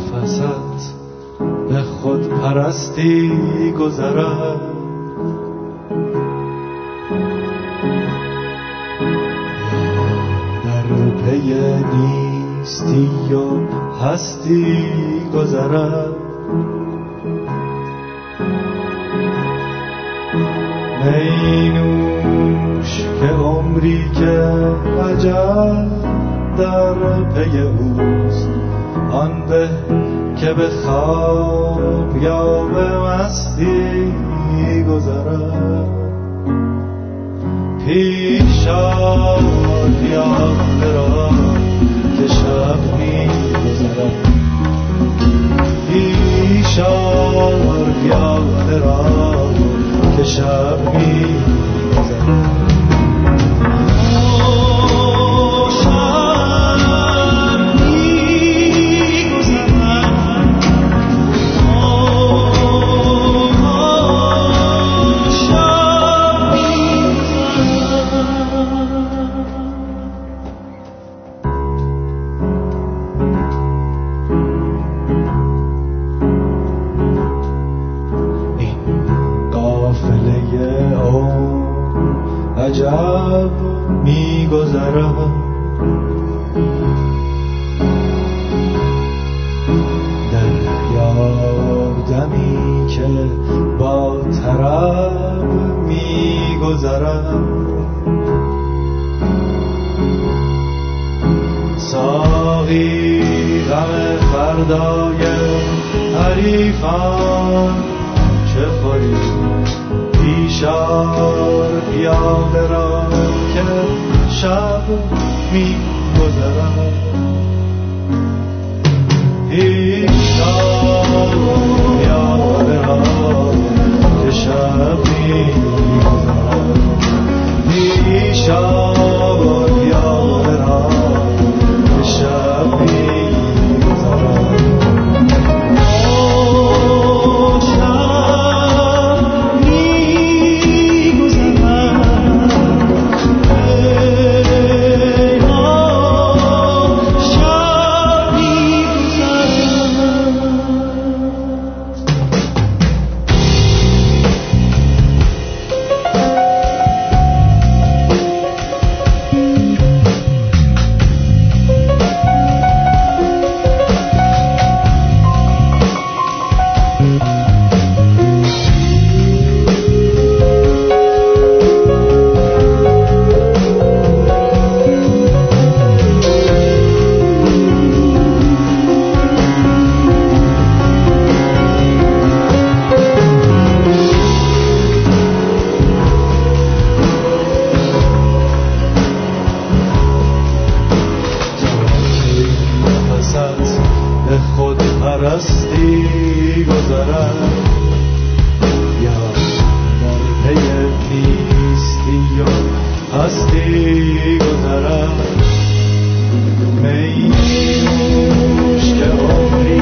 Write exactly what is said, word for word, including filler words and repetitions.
نفست به خود پرستی گذرد، یا در پی نیستی و هستی گذرد. می نوش که عمری که عجب در پی اوست، آن به که به خواب یا به مستی گذرد. پیش آر پیاده را که شب می گذرد، پیش آر پیاده را که شب می گذرد. عجب می گذرد دریا دمی که با طرب می گذرد. ساقی غم فردای حریفان چه خوری، پیش آر پیاده را که شب می گذرد. پیش آر پیاده را که شب می گذرد. پیش آر پیاده را که شب می پرستی گذرد، یا در پی نیستی و هستی گذرد. می نوش که عمری